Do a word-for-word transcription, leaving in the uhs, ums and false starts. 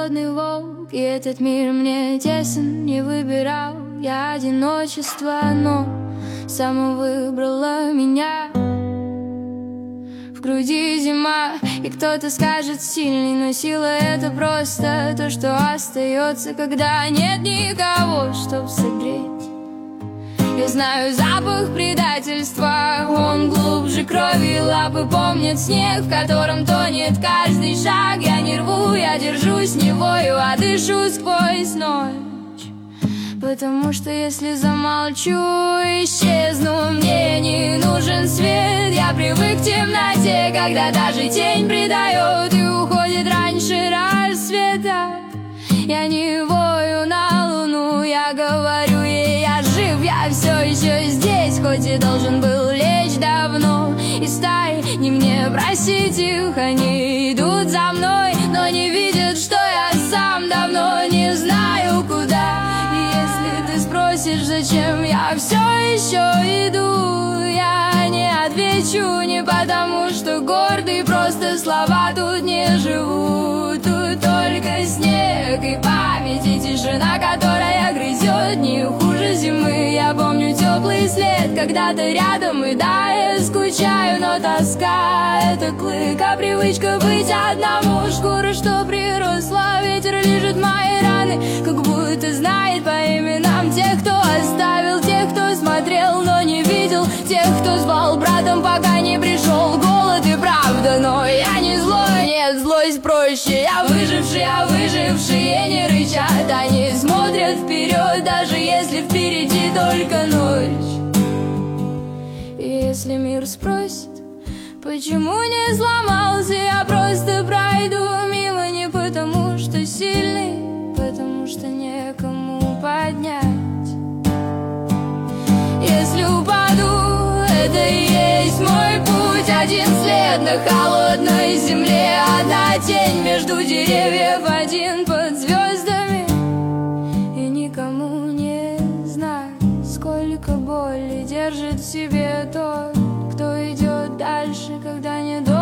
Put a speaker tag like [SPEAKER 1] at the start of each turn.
[SPEAKER 1] голодный волк, и этот мир мне тесен, не выбирал я одиночество, но само выбрало меня. В груди зима, и кто-то скажет сильный, но сила — это просто то, что остается, когда нет никого, чтоб согреть. Я знаю запах предательства, он глубже крови, лапы помнят снег, в котором тонет каждый шаг. Я не рву, я держусь невою, а дышу сквозь ночь. Потому что если замолчу, исчезну, мне не нужен свет. Я привык к темноте, когда даже тень предает и уходит раньше рассвета. Я не вою на луну, я говорю ей, я жив, я все еще здесь, хоть и должен был лечь давно. И стаи не мне просить их, они идут за мной, но не видят, что я сам давно не знаю куда. И если ты спросишь, зачем я все еще иду, я не отвечу, не потому что гордый, просто слова тут не живут. Тут только снег и память, и тишина, которая грызет не хуже зимы. Я помню теплый след когда-то рядом, и да, я скучаю, но тоска — это клык, а привычка быть одному. Шкура, что приросла, ветер лижет мои раны, как будто знает по именам тех, кто оставил, тех, кто смотрел, но не видел, тех, кто звал братом, пока не пришел голод и правда. Но я не злой, нет, злость проще. Я выживший, а выжившие не рычат, они смотрят вперед, даже если впереди только ночь. И если мир спросит, почему не сломался, я просто пройду мимо, не потому что сильный, потому что некому поднять. Если упаду, это и есть мой путь, один след на холодной земле, одна тень между деревьев, один под звездами. И никому не знать, сколько боли держит в себе тот, кто идет дальше, когда не до